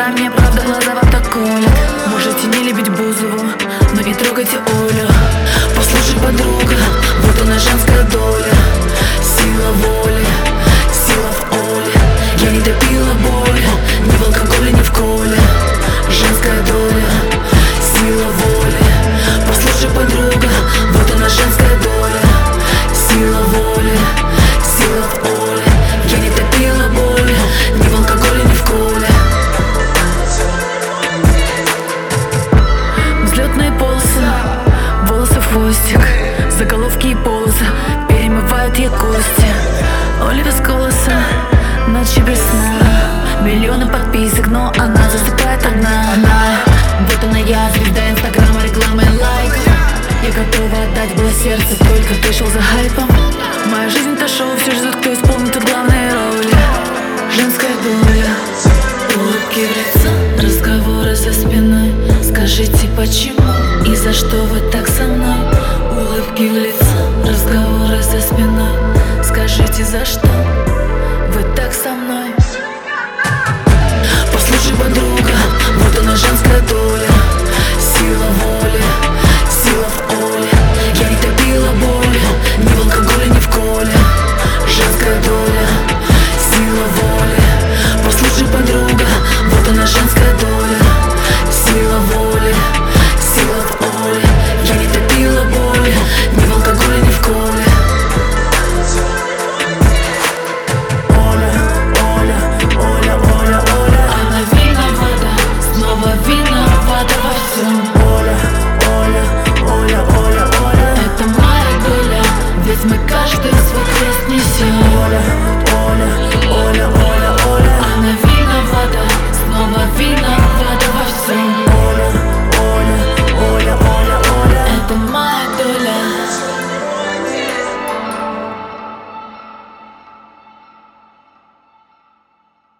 глаза, мне правда глаза вам так колят. Можете не любить Бузову, но не трогайте Олю. Послушай, подруга, вот она женская доля. Сила воли, сила в Оле. Я не допила боль, ни в алкоголе, ни в коле. Женская доля, сила воли. Послушай, подруга, вот она женская доля. Сила воли, сила в Оле. Я не допила боль, ни в алкоголе, ни в коле. Взлетные полосы, волосы в хвостик, заголовки и полосы перемывают ей кости. Оля без голоса, ночи без сна, миллионы подписок, но она засыпает одна. Вот она я, звезда инстаграма, реклама и лайк. Я готова отдать было сердце, только ты шел за хайпом. Моя жизнь это шоу, все ждут, кто исполнит тут главные роли. Женская доля, улыбки в лицо, разговоры за спиной. Скажите, почему и за что вы так со мной? Улыбки в лицо, разговоры за спиной. Скажите, за что вы так со мной?